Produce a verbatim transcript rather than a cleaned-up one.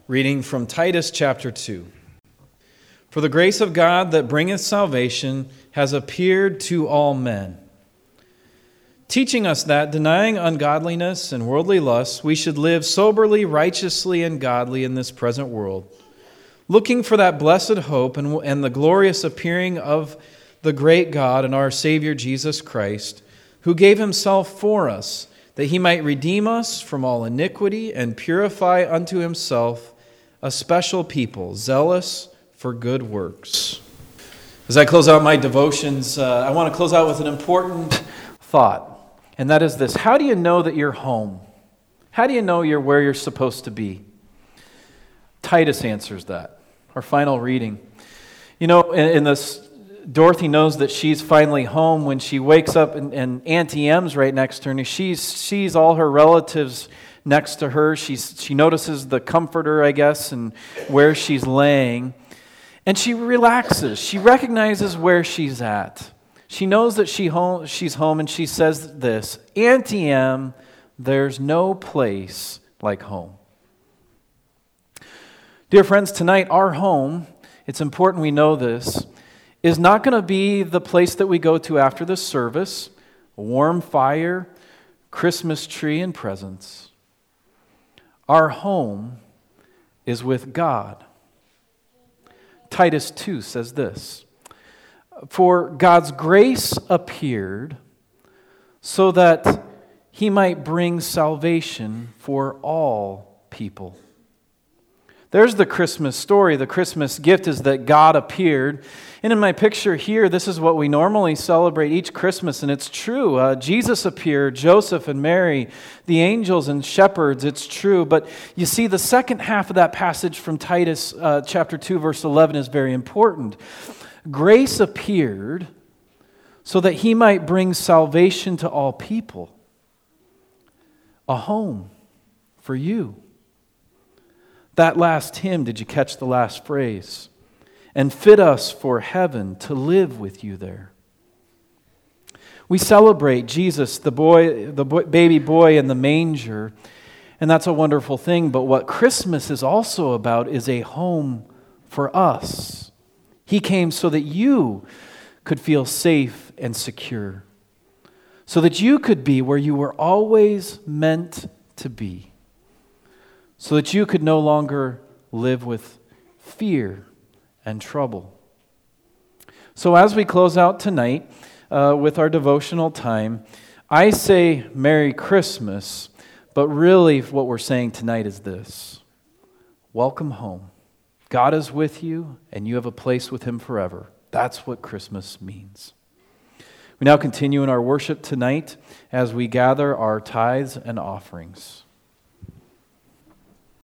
Reading from Titus chapter two. For the grace of God that bringeth salvation has appeared to all men, teaching us that, denying ungodliness and worldly lusts, we should live soberly, righteously, and godly in this present world, looking for that blessed hope and, and the glorious appearing of the great God and our Savior Jesus Christ, who gave himself for us, that he might redeem us from all iniquity and purify unto himself a special people, zealous for good works. As I close out my devotions, uh, I want to close out with an important thought, and that is this. How do you know that you're home? How do you know you're where you're supposed to be? Titus answers that, our final reading. You know, in, in this, Dorothy knows that she's finally home when she wakes up, and, and Auntie M's right next to her, and she sees all her relatives next to her. She's, she notices the comforter, I guess, and where she's laying. And she relaxes. She recognizes where she's at. She knows that she home, she's home, and she says this, Auntie M, there's no place like home. Dear friends, tonight our home, it's important we know this, is not going to be the place that we go to after the service, a warm fire, Christmas tree, and presents. Our home is with God. Titus two says this, for God's grace appeared so that he might bring salvation for all people. There's the Christmas story. The Christmas gift is that God appeared. And in my picture here, this is what we normally celebrate each Christmas, and it's true. Uh, Jesus appeared, Joseph and Mary, the angels and shepherds, it's true. But you see, the second half of that passage from Titus uh, chapter two, verse eleven is very important. Grace appeared so that he might bring salvation to all people. A home for you. That last hymn, did you catch the last phrase? And fit us for heaven to live with you there. We celebrate Jesus, the boy, the boy, baby boy in the manger, and that's a wonderful thing. But what Christmas is also about is a home for us. He came so that you could feel safe and secure, so that you could be where you were always meant to be, so that you could no longer live with fear and trouble. So as we close out tonight uh, with our devotional time, I say Merry Christmas, but really what we're saying tonight is this. Welcome home. God is with you, and you have a place with him forever. That's what Christmas means. We now continue in our worship tonight as we gather our tithes and offerings.